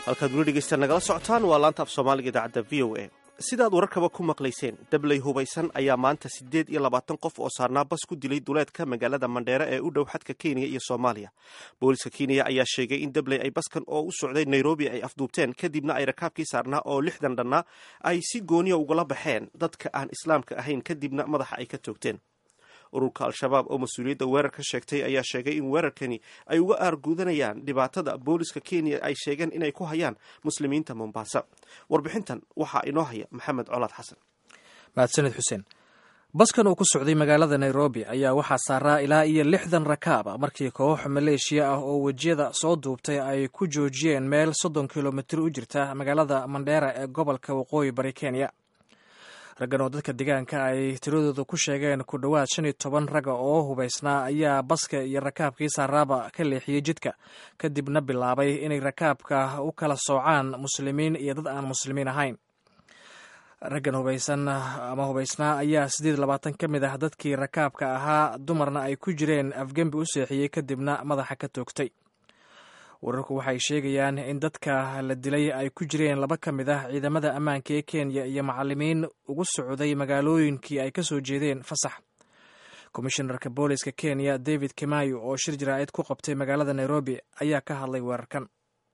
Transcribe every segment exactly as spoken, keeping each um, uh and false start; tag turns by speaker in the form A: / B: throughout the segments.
A: halkaad weli dhegeysta nagala socotaan waa laanta af soomaaliga idaacadda v o a. sidaad wararkaba ku maqlayseen, dabley hubaysan ayaa maanta siddeed iyo labaatan qof oo saarnaa bas ku dilay duleedka magaalada Mandheera ee u dhow xadka Kenya iyo Soomaaliya. Booliska Kenya ayaa sheegay in dabley ay baskan oo u socday Nairobi ay afduubteen, kadibna ay rakaabkii saarnaa oo lixdan dhannaa ay si gooniya ugala baxeen dadka aan islaamka ahayn, kadibna madaxa ay ka toogteen. ururka al-shabaab oo mas-uuliyadda weerar ka sheegtay ayaa sheegay in weerarkani ay uga aarguudanayaan dhibaatada booliska Kenya ay sheegeen inay ku hayaan muslimiinta Mombasa. warbixintan waxaa inoo haya Maxamed Colaad Xasan.
B: mahadsanid xuseen. baskan uu ku socday magaalada Nairobi ayaa waxaa saaraa ilaa iyo lixdan rakaab ah markii koox maleeshiya ah oo wejiyada soo duubtay ay ku joojiyeen meel soddon kilomitir u jirta magaalada Mandheera ee gobolka waqooyi bari Kenya. raggan oo dadka deegaanka ay tiradooda ku sheegeen ku dhowaad shan iyo toban ragga oo hubaysnaa ayaa baska iyo rakaabkii saaraaba ka leexiyey jidka, kadibna bilaabay inay rakaabka u kala soocaan muslimiin iyo dad aan muslimiin ahayn. raggan hubaysan ama hubaysnaa ayaa siddeed iyo labaatan ka mid ah dadkii rakaabka ahaa, dumarna ay ku jireen, afgembi u seexiyey kadibna madaxa ka toogtay. wararku waxay sheegayaan in dadka la dilay ay ku jireen laba ka mid ah ciidamada ammaanka ee Kenya iyo macallimiin ugu socday magaalooyinkii ay ka soo jeedeen fasax. komishinarka booliska Kenya David Kimayo oo shir jaraa'id ku qabtay magaalada Nairobi ayaa ka hadlay weerarkan.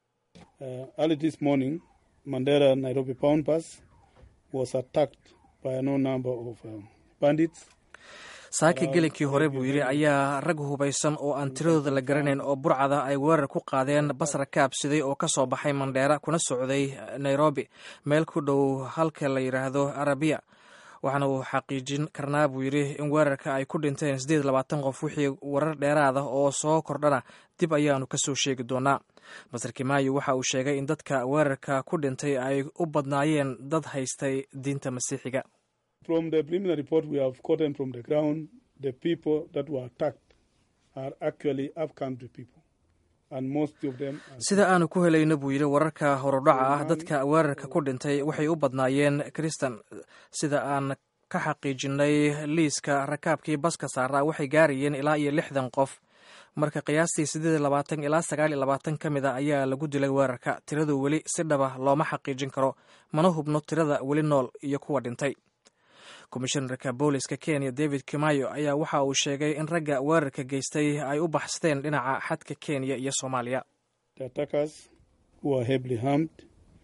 C: Uh, early this morning, Mandera Nairobi Pound Bus was attacked by a no number of uh, bandits.
B: saaki gelinkii hore buu yidhi ayaa rag hubaysan oo aan tiradooda la garanayn oo burcada ay weerar ku qaadeen bas rakaab siday oo ka soo baxay Mandheera kuna socday Nairobi, meel ku dhow halka la yidhaahdo Arabiya. waxaana uu xaqiijin karnaa buu yidhi in weerarka ay ku dhinteen siddeed iyo labaatan qof. wixii warar dheeraada oo soo kordhana dib ayaanu ka soo sheegi doonaa. Masar Kimayo waxa uu sheegay in dadka weerarka ku dhintay ay u badnaayeen dad haystay diinta Masiixiga.
C: From the preliminary report we have gotten from the ground, the people that were attacked are actually up-country people. And most of them are... sida aanu ku helayno buu yidhi wararka horudhaca ah, dadka weerarka ku dhintay waxay u badnaayeen Kristan. sida aan ka xaqiijinay liiska rakaabkii baska saaraa waxay gaarayeen ilaa iyo lixdan qof, marka qiyaastii siddeed iyo labaatan ilaa sagaal iyo labaatan ka mid a ayaa lagu dilay weerarka. tiradu weli si dhaba looma xaqiijin karo, mana hubno tirada weli nool iyo kuwa dhintay. komishinarka booliska Kenya David Kimayo ayaa waxa uu sheegay in ragga weerarka geystay ay u baxsadeen dhinaca xadka Kenya iyo Soomaaliya. The attackers who were heavily harmed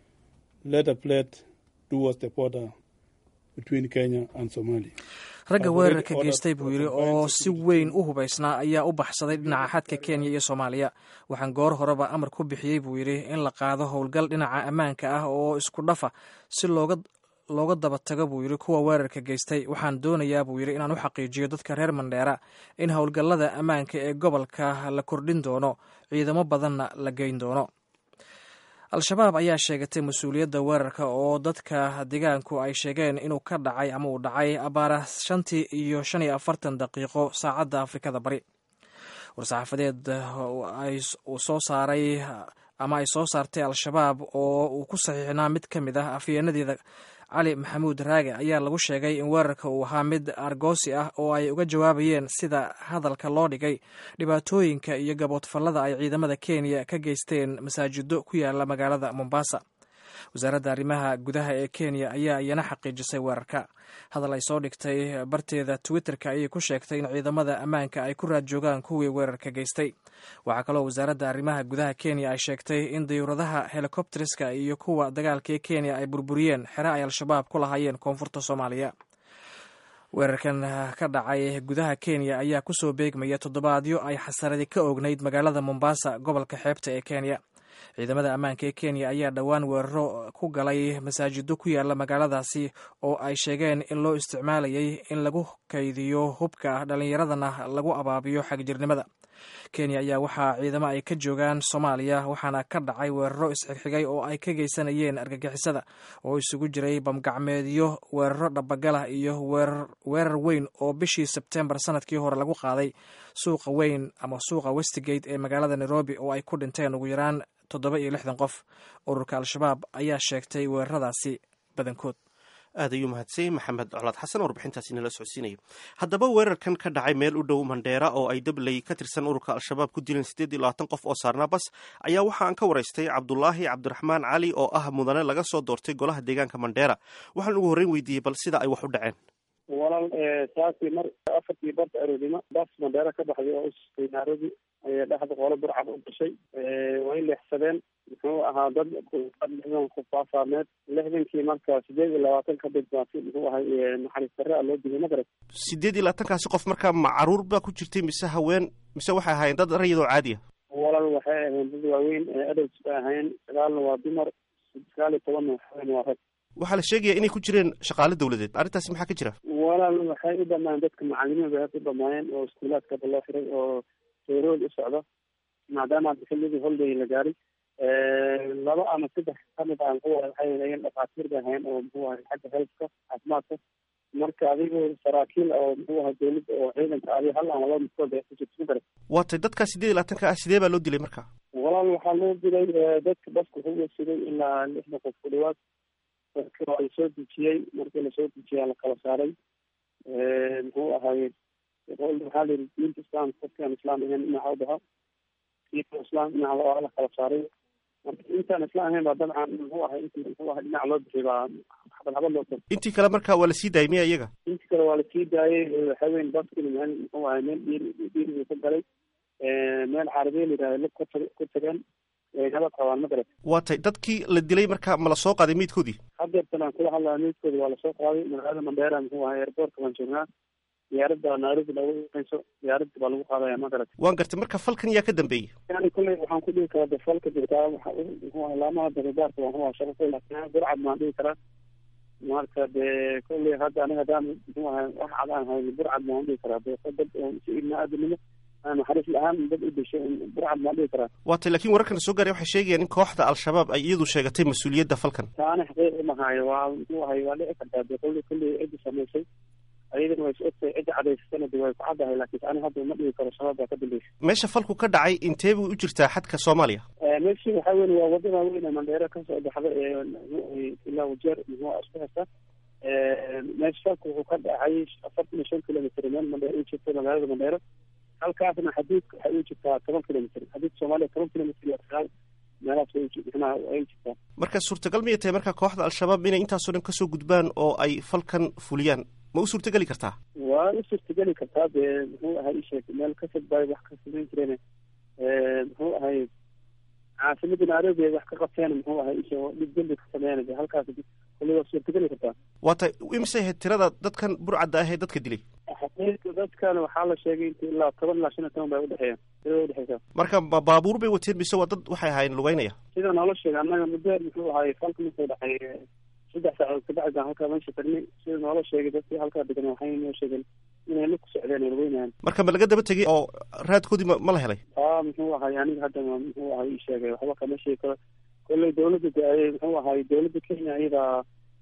C: later fled towards the border between Kenya and Somalia.
B: ragga weerarka geystay buu yidhi oo si weyn u hubaysnaa ayaa u baxsaday dhinaca xadka Kenya iyo Soomaaliya. waxaan goor horeba amar ku bixiyey buu yidhi in la qaado howlgal dhinaca ammaanka ah oo isku dhafa si looga looga daba tago buu yidhi kuwa weerarka geystay. waxaan doonayaa buu yidhi inaan u xaqiijiyo dadka reer Mandheera in howlgallada ammaanka ee gobolka la kordhin doono, ciidamo badanna la geyn doono. al-shabaab ayaa sheegatay mas-uuliyadda weerarka oo dadka deegaanku ay sheegeen inuu ka dhacay ama uu dhacay abaara shantii iyo shan iyo afartan daqiiqo saacadda Afrikada Bari. war-saxaafadeed uu soo saaray ama ay soo saartay al-shabaab oo uu ku saxiixnaa mid ka mid ah afyeenadeeda Cali Maxamuud Raage ayaa lagu sheegay in weerarka uu ahaa mid argoosi ah oo ay uga jawaabayeen sida hadalka loo dhigay dhibaatooyinka iyo gaboodfallada ay ciidamada Kenya ka geysteen masaajido ku yaala magaalada Mombasa. wasaaradda arrimaha gudaha ee Kenya ayaa iyana xaqiijisay weerarka. hadal ay soo dhigtay barteeda Twitterka ayay ku sheegtay in ciidamada ammaanka ay ku raad joogaan kuwii weerarka geystay. waxaa kaloo wasaaradda arrimaha gudaha Kenya ay sheegtay in dayuuradaha helicopterska iyo kuwa dagaalka ee Kenya ay burburiyeen xero ay al-shabaab ku lahaayeen koonfurta Soomaaliya. weerarkan ka dhacay gudaha Kenya ayaa ku soo beegmaya toddobaadyo ay xasaradi ka oognayd magaalada Mombasa, gobolka xeebta ee Kenya. ciidamada ammaanka ee Kenya ayaa dhowaan weeraro ku galay masaajido ku yaala magaaladaasi oo ay sheegeen in loo isticmaalayay in lagu kaydiyo hubka dhallinyaradana lagu abaabiyo xagjirnimada. Kenya ayaa waxaa ciidamo ay ka joogaan Soomaaliya, waxaana ka dhacay weeraro isxigxigay oo ay ka geysanayeen argagixisada oo isugu jiray bamgacmeedyo, weeraro dhabagalah iyo weerar weyn oo bishii Sebtembar sanadkii hore lagu qaaday suuqa weyn ama suuqa Westgate ee magaalada Nairobi oo ay ku dhinteen ugu yaraan toddoba iyo lixdan qof. ururka al-shabaab ayaa sheegtay weeraradaasi badankood.
A: aad ayuu mahadsanyay maxamed colaad xasan warbixintaasi nala socodsiinaya. haddaba weerarkan ka dhacay meel u dhow mandheera oo ay dabley ka tirsan ururka al-shabaab ku dileen siddeed iyo labaatan qof oo saarnaa bas ayaa waxa aan ka waraystay cabdulaahi cabdiraxmaan cali oo ah mudane laga soo doortay golaha deegaanka mandheera. waxaan ugu horreyn weydiiyey bal sida ay wax u dhaceen.
D: walaal saasi mar afartii barta aroodnimo bas mandheera ka baxday oo usutay nairobi ayaa dhexda qoolo burcad u gashay way leexsadeen muxuu ahaa dad lixdan qof aafaameed lixdankii marka sideed iyo labaatan ka badbaatay muxuu ahay naxariis darre a loo digay magarat
A: sideed iyo labaatankaasi qof marka ma caruur baa ku jirtay mise haween mise waxay ahaayeen dad rayid oo caadiya?
D: walaal waxay ahayn dad waaweyn adults bay ahayn sagaalna waa dumar sagaal iyo tobanna waxaweyn waa rag.
A: waxaa la sheegaya inay ku jireen shaqaale dawladeed, arrintaasi maxaa ka jira?
D: walaal waxay u dhamaayeen dadka macalimiin bay u dhamaayeen oo iskuulaadkaba loo xiray oo feerool u socda maadaama xilligii holiday la gaaray laba ama saddex kamid ah muxuu ahay waxay ahaayeen dhakhaatiir bay ahayn oo muxuu ahay xagga healthka caafimaadka marka adigoo saraakiil oo muxuu ahay dawladda oo ciidanka adi hal ama laba midkood ay ku jirto magarat.
A: waatay dadka sideed iyo labaatanka ah sidee baa loo dilay marka?
D: walaal waxaa loo dilay dadka baska wuxuu wasiday ilaa lixdan qof ku dhawaad dadka waa lasoo dejiyey markii lasoo dejiyaa la kala saaray muxuu ahay waxaa la yidhi diinta islaamka qofkaan islaam ahayn dhinaca u dhaha diinta islaam dhinaca waa la kala saaray marka intaan islaam ahayn baa dabcan muxuu ahay int muxuu ahay dhinaca loo bixiyay baa xabad xabad loo tar.
A: intii kale marka waa lasii daayay miya iyaga?
D: intii kale waa lasii daayay waxaweyn baskina meel muxuu ahay meel dhiir dhiirigii ka galay meel carabiya la yidhahda lib ku tageen nabad qabaan magarat.
A: waatay dadkii la dilay marka ma lasoo qaaday meydkoodii?
D: hadeertan aan kula hadlaya meydkoodii waa lasoo qaaday magaalada mandheera muxuu ahay airportka baan joognaa diyaaradda nairobi lagu hayso diyaaradda baa lagu qaadaya magarat.
A: waan gartay marka falkan yaa ka dambeeyey?
D: yani kulley waxaan ku dhihi karaa de falka jirtaa muxuu ahay laamaha daridaarka waa huwa shaqo laakiin burcad maan dhihi karaa marka dee kulley hadda aniga hadaan muxuu ahay wax cad aan hay burcad maan dhihi karaa de dad si ibna aadamnimo naxariis la-aan dad u dishay burcad maan dhihi karaa.
A: waatay laakiin wararkan soo gaaray waxay sheegayaan in kooxda al-shabaab ay iyadu sheegatay mas-uuliyadda falkan.
D: taana xaqiiq umahaayo waa muxuu ahay waa dhici kartaa de kulley kulley ciddi samaysay ayadana way is ogtahay cidda cadaysatana de way ku caddahay laakiin ani hadda ma dhigi karo shabaab baa ka dambeysay.
A: meesha falku ka dhacay intee buu u jirtaa xadka soomaaliya?
D: meeshii waxaa weyn waa wadada weyn ee mandheera kasoo baxda ee ilaa wajeer muxuu isku haysta meesha falku wuxuu ka dhacay afartan iyo shan kilomitr meel mandheera u jirta magaalada mandheera halkaasna xaduudka waxay u jirtaa toban kilomitr xaduudka soomaaliya toban kilomitr iyo sagaal meelahaas way mxnaa ay jirtaa.
A: marka suurtagal miyay tahay marka kooxda al-shabaab inay intaasoo dhan kasoo gudbaan oo ay falkan fuliyaan ma u suurtageli kartaa?
D: waa u suurtageli kartaa dee muxuu ahay isheeg meel ka fadbaay wax ka samayn jireen muxuu ahay caasimada nairobi ay wax ka qabteen muxuu ahay ishe dhib dembi ka sameeyeen de halkaas kulli waa suurtageli kartaa.
A: waatay imisay ahayd tirada dadkan burcadda ah ee dadka dilay?
D: xaqiiqda dadkan waxaa la sheegay inta ilaa toban ilaa shan iyo toban bay udhexeeyaan tirada udhexeysa.
A: marka ma baabuur bay wateen mise waa dad waxay ahaayeen lugeynaya?
D: sida noola sheegay annaga muddo muxuu ahay falka markuu dhacay saddex saacood kabacdi baan halkaa meesha tagnay sida noola sheegay dadkii halkaa degan waxay noo sheegeen inay lug ku socdeen ay lugeynayaan.
A: marka ma laga daba tegay oo raadkoodii ma ma la helay?
D: aa muxuu ahay aniga hadda muxuu ahay ii sheegay waxba kama sheegi karo kolley dawladda de ay muxuu ahay dawladda kenya iyadaa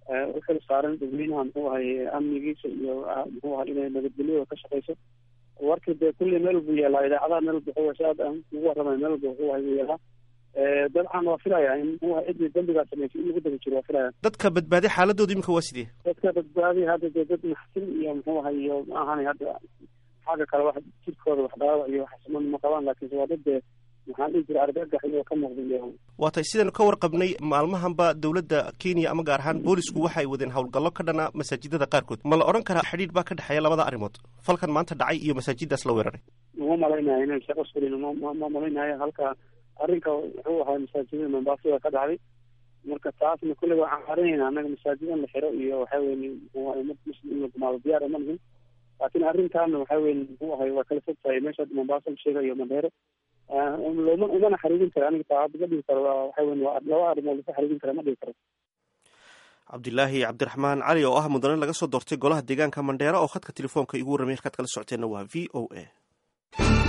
D: u xil saaran dadweynaha muxuu ahay amnigiisa iyo muxuu ahay inay nabadgelyada ka shaqeyso warka dee kulley meel buu yeelaa idaacadaha meel wuxuu shaad aan ugu warramay meel bu wuxuu ahay buu yeelaa dabcan waa filaya in muxuu ahay ciddii dambigaa samaysay in lagu daba jiro waa filaya. dadka
A: badbaaday xaaladooda imika waa sidee?
D: dadka badbaaday hadda dee dad naxsin iyo muxuu ahay iyo ma ahani hadda xagga kale wax jirkooda wax dhaawac iyo waxsama ma qabaan laakiinse waa dad dee maxaan dhihi jira argagax iyo ka muuqda.
A: waatay sidaynu ka warqabnay maalmahanba dawladda kenya ama gaar ahaan boolisku waxay wadeen howlgallo ka dhana masaajidada qaarkood ma la odhan karaa xidhiidh baa ka dhexeeya labada arrimood falkan maanta dhacay iyo masaajidaas la weeraray?
D: ma malaynayo inay shaqo sulin ma malaynayo halka arrinka wuxuu ahaa masaajidada mombasada ka dhacday marka taasna kulley waa caarinayna annaga masaajid in la xiro iyo waxaa weye muxuu ahay mad muslim in la gumaado diyaar uma nihin laakiin arrinkaana waxaa weye muxuu ahay waa kala fog tahay meesha mombasa la sheegayo mandheero loma umana xariirin karo aniga taa hadda ma dhihi karo waxaa weye waa laba arrimood lasa xariirin kara ma dhihi karo.
A: cabdilaahi cabdiraxmaan cali oo ah mudane laga soo doortay golaha deegaanka mandheera oo khadka telefoonka igu warramay halkaad kala socoteenna waa v o a.